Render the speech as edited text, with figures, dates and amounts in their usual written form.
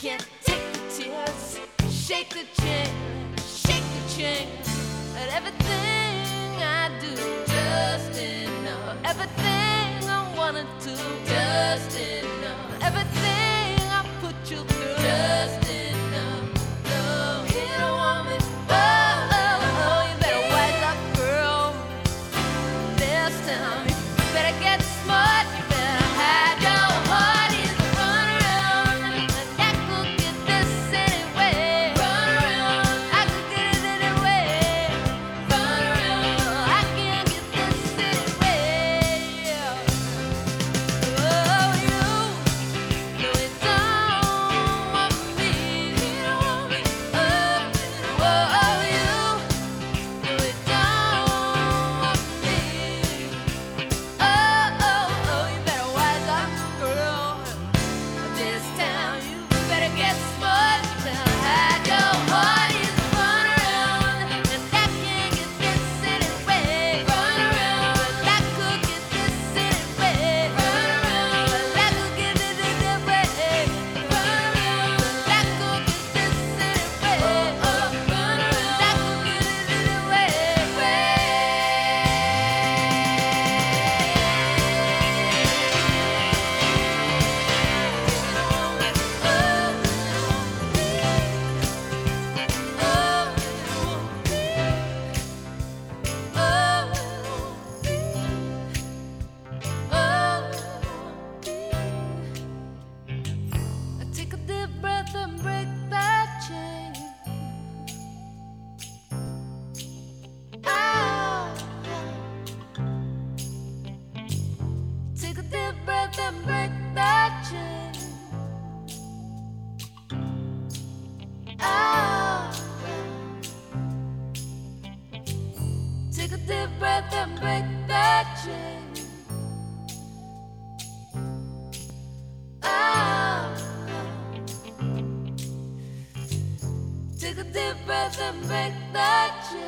can't take the tears. Shake the chain, shake the chain. And everything I do, just enough. Everything I wanted to, just enough. Everything I put you through, just enough. No, you don't want me. Oh, oh, oh, you better wise up, girl. This time, you better get smart. You better hide your heart. Run around, and I could get this anyway. Run around, I could get it anyway. Run around, I can get this anyway. Oh, you know it don't want me. You don't want me. Oh, oh, you know it don't want me. Oh, oh, oh, you better wise up, girl. This time you better get smart. You better hide your heart. Run around, and I can't get this anyway. Run around, I could get this anyway. Run around, I could get it anyway. Run around, I could get this anyway. Oh, oh, run around, I could get it anyway. Take a deep breath and break that chain. Ah, take a deep breath and break that chain. Ah, take a deep breath and break that chain. Ah, take a deep breath and break that chain.